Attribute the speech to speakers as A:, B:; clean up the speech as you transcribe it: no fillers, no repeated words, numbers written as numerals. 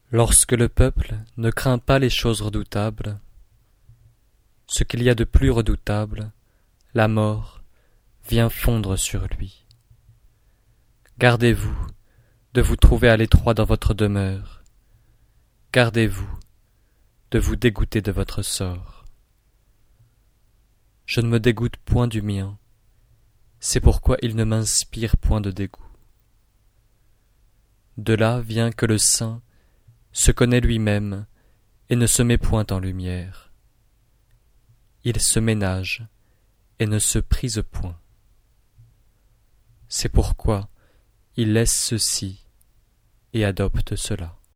A: Lorsque le peuple ne craint pas les choses redoutables, ce qu'il y a de plus redoutable, la mort, vient fondre sur lui. Gardez-vous de vous trouver à l'étroit dans votre demeure. Gardez-vous de vous dégoûter de votre sort. Je ne me dégoûte point du mien, c'est pourquoi il ne m'inspire point de dégoût. De là vient que le saint se connaît lui-même et ne se met point en lumière. Il se ménage et ne se prise point. C'est pourquoi il laisse ceci et adopte cela.